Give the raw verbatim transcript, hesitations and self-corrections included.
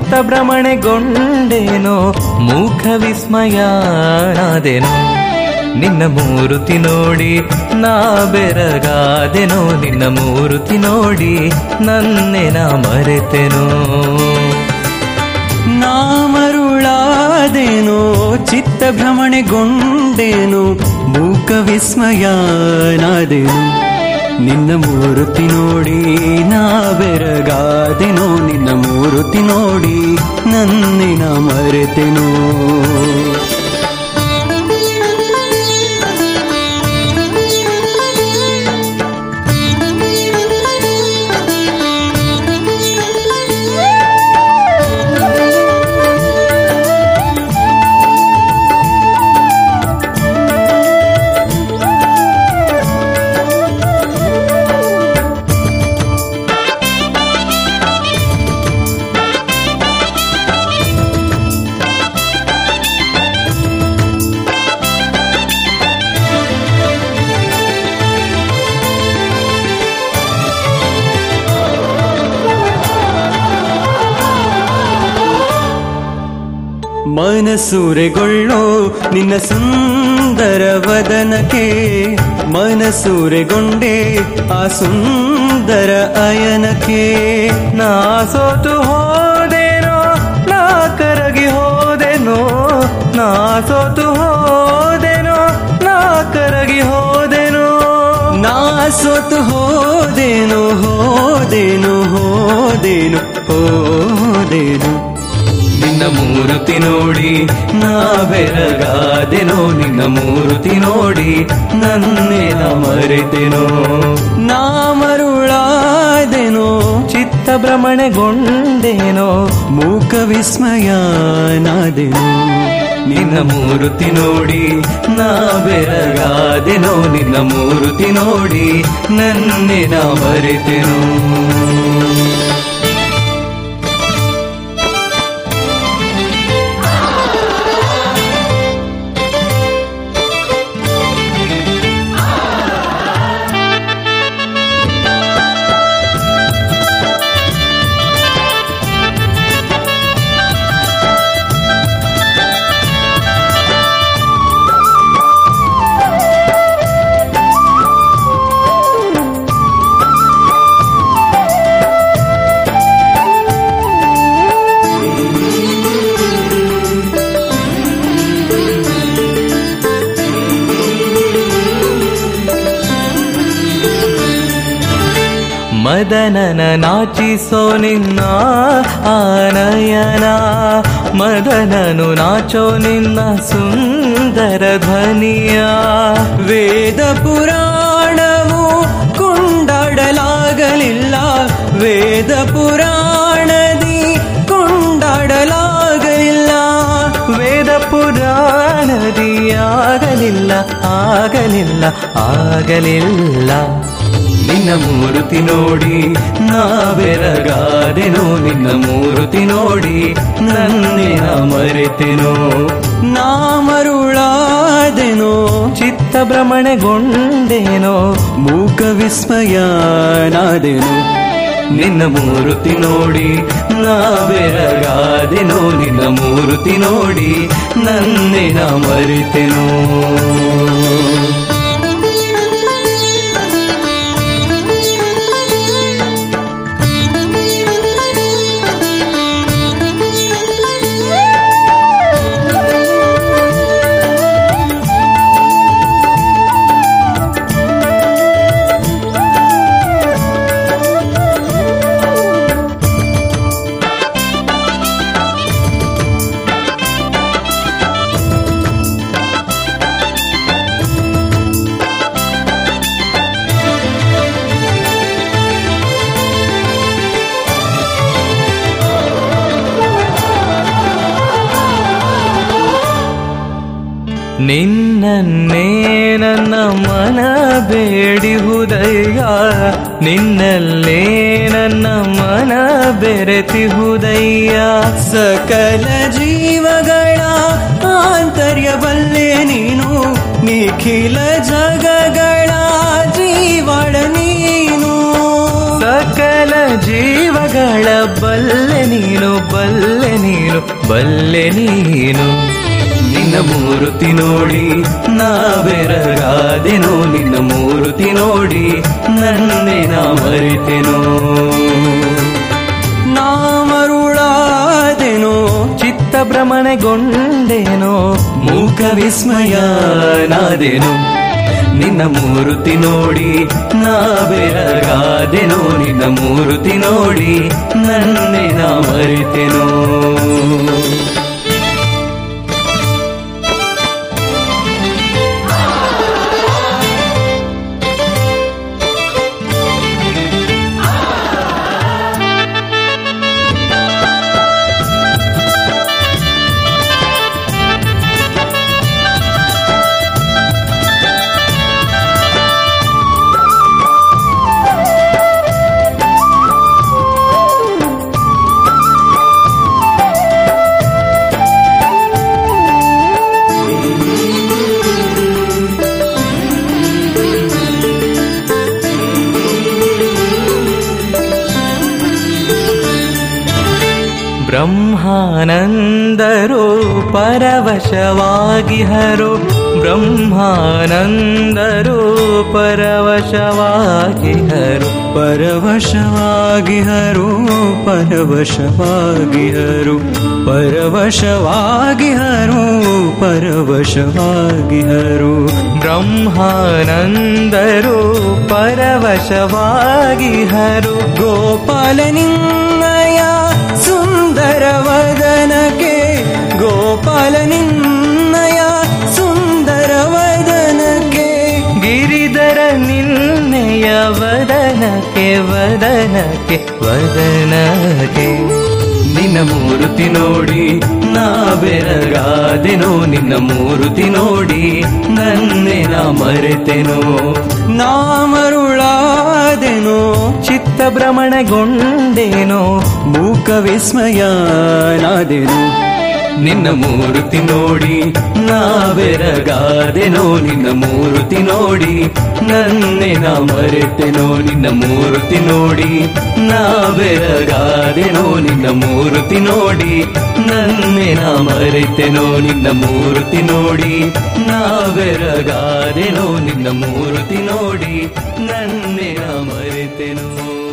ಚಿತ್ತಭ್ರಮಣೆಗೊಂಡೇನೋ ಮೂಕ ವಿಸ್ಮಯನಾದೆನೋ ನಿನ್ನ ಮೂರುತಿ ನೋಡಿ ನಾ ಬೆರಗಾದೆನೋ ನಿನ್ನ ಮೂರುತಿ ನೋಡಿ ನನ್ನೆ ನಾ ಮರೆತೆನೋ ನಾ ಮರುಳಾದೆನೋ ಚಿತ್ತಭ್ರಮಣೆಗೊಂಡೇನೋ ಮೂಕ ವಿಸ್ಮಯನಾದೆನೋ ನಿನ್ನ ಮೂರುತಿ ನೋಡಿ ನಾ ಬೆರಗಾದೆನೋ ನಿನ್ನ ಮೂರುತಿ ನೋಡಿ ನನ್ನೆ ನಾ ಮರೆತೆನೋ ಮನಸೂರೆಗೊಳ್ಳೋ ನಿನ್ನ ಸುಂದರ ವದನಕ್ಕೆ ಮನಸೂರೆಗೊಂಡೆ ಆ ಸುಂದರ ಅಯನಕ್ಕೆ ನಾ ಸೋತು ಹೋದೆನೋ ನಾ ಕರಗಿ ಹೋದೆನೋ ನಾ ಸೋತು ಹೋದೆನೋ ನಾ ಕರಗಿ ಹೋದೆನೋ ನಾ ಸೋತು ಹೋದೆನೋ ಹೋದೆನು ಹೋದೆನು ಹೋದೆನು ನಿನ್ನ ಮೂರುತಿ ನೋಡಿ ನಾ ಬೆರಗಾದೆನೋ ನಿನ್ನ ಮೂರುತಿ ನೋಡಿ ನನ್ನೇ ನಾ ಮರೆತೆನೋ ನಾ ಮರುಳಾದೆನೋ ಚಿತ್ತಭ್ರಮಣೆಗೊಂಡೇನೋ ಮೂಕ ವಿಸ್ಮಯನಾದೆನೋ ನಿನ್ನ ಮೂರುತಿ ನೋಡಿ ನಾ ಬೆರಗಾದೆನೋ ನಿನ್ನ ಮೂರುತಿ ನೋಡಿ ನನ್ನೇ ನಾ ಮರೆತೆನೋ ಮದನನ ನಾಚಿಸೋ ನಿನ್ನ ಆನಯನ ಮದನನು ನಾಚೋ ನಿನ್ನ ಸುಂದರ ಧ್ವನಿಯ ವೇದ ಪುರಾಣವು ಕೊಂಡಾಡಲಾಗಲಿಲ್ಲ ವೇದ ಪುರಾಣದಿ ಕೊಂಡಾಡಲಾಗಲಿಲ್ಲ ವೇದ ಪುರಾಣದಿ ಆಗಲಿಲ್ಲ ಆಗಲಿಲ್ಲ ಆಗಲಿಲ್ಲ ನಿನ್ನ ಮೂರುತಿ ನೋಡಿ ನಾ ಬೆರಗಾದೆನೋ ನಿನ್ನ ಮೂರುತಿ ನೋಡಿ ನನ್ನೇ ನಾ ಮರೆತೆನೋ ನಾ ಮರುಳಾದೆನೋ ಚಿತ್ತಭ್ರಮಣೆಗೊಂಡೇನೋ ಮೂಕ ವಿಸ್ಮಯನಾದೆನೋ ನಿನ್ನ ಮೂರುತಿ ನೋಡಿ ನಾ ಬೆರಗಾದೆನೋ ನಿನ್ನ ಮೂರುತಿ ನೋಡಿ ನನ್ನೇ ನಾ ಮರೆತೆನೋ ನಿನ್ನನ್ನೇ ನನ್ನ ಮನ ಬೇಡಿಹುದಯ್ಯ ನಿನ್ನಲ್ಲೇ ನನ್ನ ಮನ ಬೆರೆತಿಹುದಯ್ಯ ಸಕಲ ಜೀವಗಳ ಆಂತರ್ಯವಲ್ಲೇ ನೀನು ನಿಖಿಲ ಜಗಗಳ ಜೀವಳ ನೀನು ಸಕಲ ಜೀವಗಳ ಬಲ್ಲೆ ನೀನು ಬಲ್ಲೆ ನೀನು ಬಲ್ಲೆ ನೀನು. ನಿನ್ನ ಮೂರುತಿ ನೋಡಿ ನಾ ಬೆರಗಾದೆನೋ, ನಿನ್ನ ಮೂರುತಿ ನೋಡಿ ನನ್ನೇ ನಾ ಮರೆತೆನೋ. ನಾ ಮರುಳಾದೆನೋ, ಚಿತ್ತ ಭ್ರಮಣೆಗೊಂಡೇನೋ, ಮೂಕ ವಿಸ್ಮಯನಾದೆನೋ. ನಿನ್ನ ಮೂರುತಿ ನೋಡಿ ನಾ ಬೆರಗಾದೆನೋ, ನಿನ್ನ ಮೂರುತಿ ನೋಡಿ ನನ್ನೇ ನಾ ಮರೆತೆನೋ. ಬ್ರಹ್ಮಾನಂದರು ಪರವಶವಾಗಿಹರು, ಬ್ರಹ್ಮಾನಂದರು ಪರವಶವಾಗಿಹರು, ಪರವಶವಾಗಿಹರು ಪರವಶವಾಗಿಹರು ಪರವಶವಾಗಿಹರು ಪರವಶವಾಗಿಹರು. ಬ್ರಹ್ಮಾನಂದರು ಪರವಶವಾಗಿಹರು, ಗೋಪಾಲನಿನ್ನಯ ಸುಂದರ ವದನಕ್ಕೆ, ಗೋಪಾಲನಿನ್ನಯ ಸುಂದರ ವದನಕ್ಕೆ, ಗಿರಿಧರ ನಿನ್ನೆಯ ವದನಕ್ಕೆ ವದನಕ್ಕೆ ವದನಕ್ಕೆ. ನಿನ್ನ ಮೂರುತಿ ನೋಡಿ ನಾ ಬೆರಗಾದೆನೋ, ನಿನ್ನ ಮೂರುತಿ ನೋಡಿ ನನ್ನೇ ನಾ ಮರೆತೆನೋ. ನಾ ಮರುಳಾದೆನೋ, ಚಿತ್ತ ಭ್ರಮಣಗೊಂಡೇನೋ, ಮೂಕ ವಿಸ್ಮಯನಾದೆನೋ. ನಿನ್ನ ಮೂರುತಿ ನೋಡಿ ನಾ ಬೆರಗಾದೆನೋ, ನಿನ್ನ ಮೂರುತಿ ನೋಡಿ ನನ್ನೇ ನಾ ಮರೆತೆನೋ. ನಿನ್ನ ಮೂರುತಿ ನೋಡಿ ನಾ ಬೆರಗಾದೆನೋ, ನಿನ್ನ ಮೂರುತಿ ನೋಡಿ ನನ್ನೇ ನಾ ಮರೆತೆನೋ. ನಿನ್ನ ಮೂರುತಿ ನೋಡಿ ನಾ ಬೆರಗಾದೆನೋ, ನಿನ್ನ ಮೂರುತಿ ನೋಡಿ ನನ್ನೇ ನಾ ಮರೆತೆನೋ.